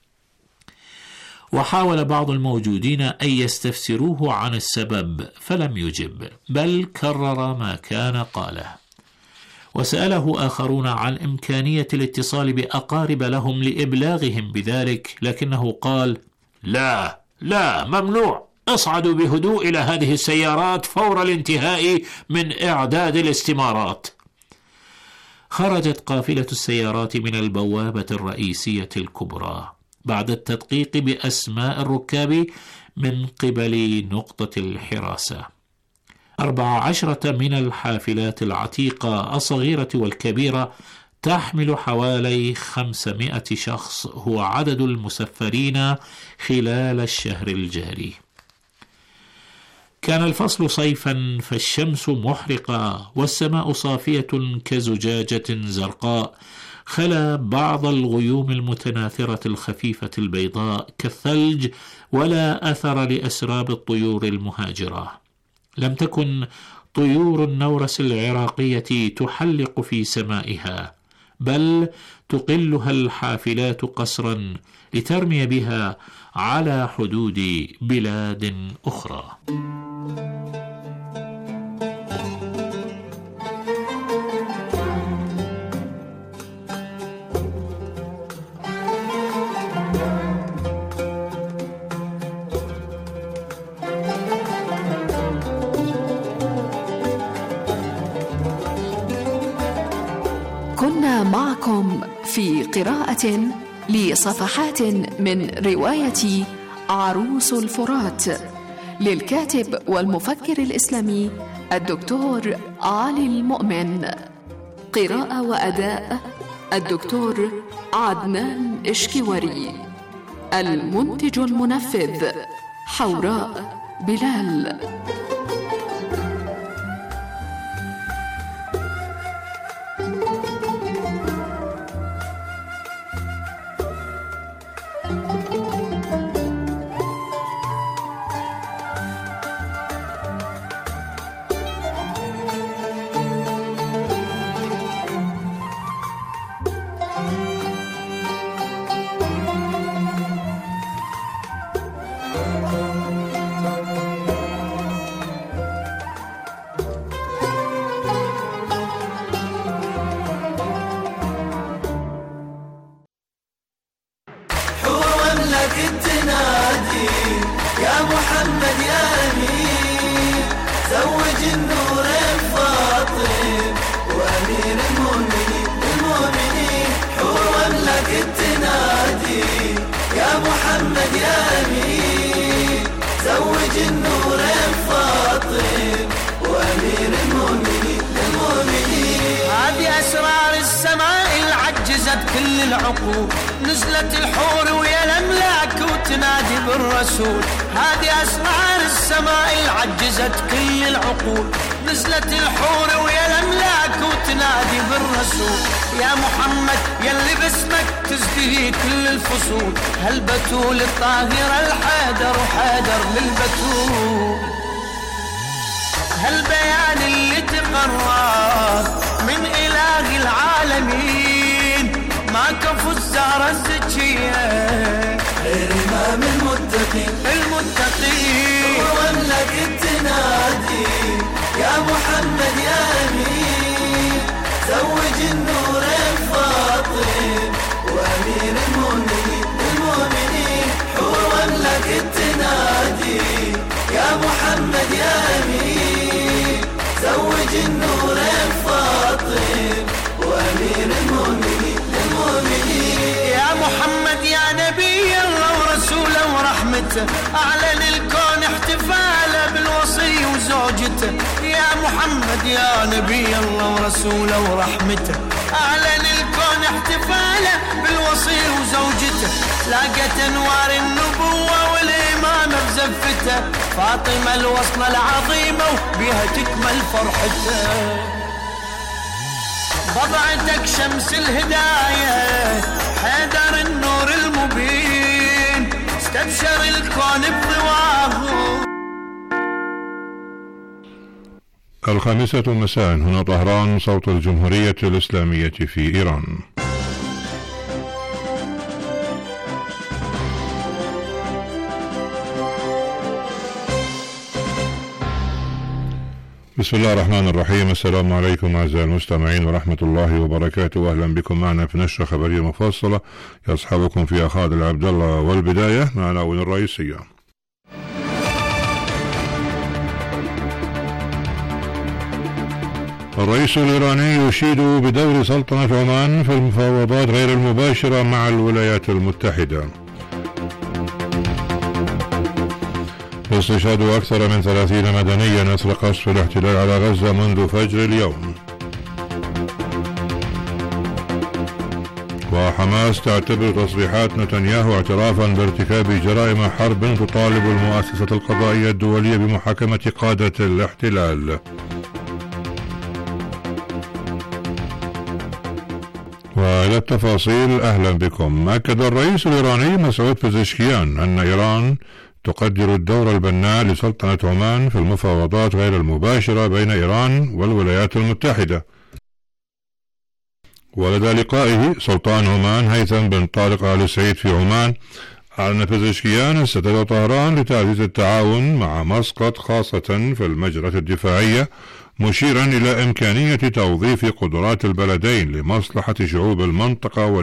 وحاول بعض الموجودين أن يستفسروه عن السبب، فلم يجب، بل كرر ما كان قاله. وسأله آخرون عن إمكانية الاتصال بأقارب لهم لإبلاغهم بذلك، لكنه قال: لا لا، ممنوع. اصعدوا بهدوء إلى هذه السيارات فور الانتهاء من إعداد الاستمارات. خرجت قافلة السيارات من البوابة الرئيسية الكبرى بعد التدقيق بأسماء الركاب من قبل نقطة الحراسة. 14 من الحافلات العتيقة الصغيرة والكبيرة تحمل حوالي 500 شخص، هو عدد المسفرين خلال الشهر الجاري. كان الفصل صيفا، فالشمس محرقة والسماء صافية كزجاجة زرقاء، خلا بعض الغيوم المتناثرة الخفيفة البيضاء كالثلج، ولا أثر لأسراب الطيور المهاجرة. لم تكن طيور النورس العراقية تحلق في سمائها، بل تقلها الحافلات قصرا لترمي بها على حدود بلاد أخرى. كنا معكم في قراءة لصفحات من رواية عروس الفرات للكاتب والمفكر الإسلامي الدكتور علي المؤمن. قراءة وأداء الدكتور عدنان إشكيوري. المنتج المنفذ حوراء بلال. كل العقول نزلت الحور ويا الأملاك وتنادي بالرسول. هذه أسرار السماء عجزت كل العقول. نزلت الحور ويا الأملاك وتنادي بالرسول. يا محمد يلي باسمك تزدهي كل الفصول. هالبتول الطاهرة الحيدر وحيدر للبتول. هالبيان اللي تقرر من إله العالمين ما كفو الزهرة الزكية غير إمام المتقين. واملك التنادي يا محمد يا أمين. زوج النورين فاطم وأمير المؤمنين. حور واملك التنادي يا محمد يا أمين. زوج النورين فاطم وأمير المؤمنين. يا محمد يا نبي الله ورسوله ورحمته. أعلن الكون احتفاله بالوصي وزوجته. يا محمد يا نبي الله ورسوله ورحمته. أعلن الكون احتفاله بالوصي وزوجته. لاقت أنوار النبوة والإمامة بزفته. فاطمة الوصلة العظيمة وبها تكمل فرحته. بضعتك شمس الهداية حيدر النور المبين. استبشر الكون بضواه. 5 مساء هنا طهران، صوت الجمهورية الإسلامية في إيران. بسم الله الرحمن الرحيم. السلام عليكم أعزائي المستمعين ورحمة الله وبركاته. أهلا بكم معنا في نشرة خبرية مفصلة يصحبكم فيها خالد عبد الله. والبداية مع العناوين الرئيسية. الرئيس الإيراني يشيد بدور سلطنة عمان في المفاوضات غير المباشرة مع الولايات المتحدة. استشهاد أكثر من 30 مدنيا أثر قصف الاحتلال على غزة منذ فجر اليوم. وحماس تعتبر تصريحات نتنياهو اعترافا بارتكاب جرائم حرب تطالب المؤسسة القضائية الدولية بمحاكمة قادة الاحتلال. وإلى التفاصيل أهلا بكم. أكد الرئيس الإيراني مسعود بزشكيان أن إيران تقدر الدور البناء لسلطنة عمان في المفاوضات غير المباشرة بين إيران والولايات المتحدة. ولدى لقائه سلطان عمان هيثم بن طارق آل سعيد في عمان، أعلن بزشكيان استدعاء طهران لتعزيز التعاون مع مسقط خاصة في المجرة الدفاعية، مشيرا إلى إمكانية توظيف قدرات البلدين لمصلحة شعوب المنطقة